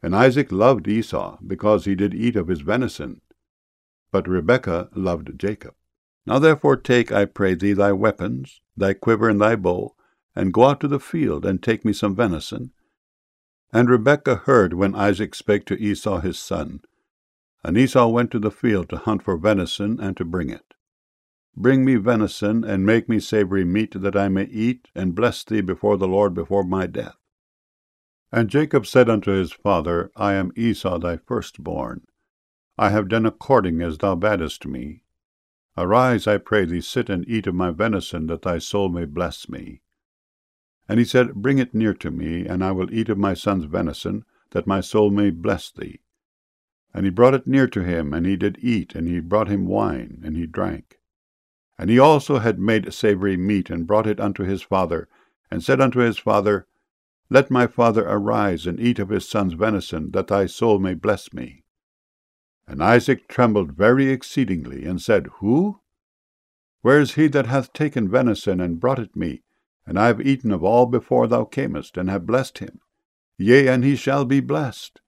And Isaac loved Esau, because he did eat of his venison, but Rebekah loved Jacob. Now therefore take, I pray thee, thy weapons, thy quiver and thy bow, and go out to the field, and take me some venison. And Rebekah heard when Isaac spake to Esau his son. And Esau went to the field to hunt for venison, and to bring it. Bring me venison, and make me savory meat, that I may eat, and bless thee before the Lord before my death. And Jacob said unto his father, I am Esau thy firstborn. I have done according as thou badest me. Arise, I pray thee, sit and eat of my venison, that thy soul may bless me. And he said, Bring it near to me, and I will eat of my son's venison, that my soul may bless thee. And he brought it near to him, and he did eat, and he brought him wine, and he drank. And he also had made savory meat, and brought it unto his father, and said unto his father, Let my father arise, and eat of his son's venison, that thy soul may bless me. And Isaac trembled very exceedingly, and said, Who? Where is he that hath taken venison, and brought it me? And I have eaten of all before thou camest, and have blessed him. Yea, and he shall be blessed.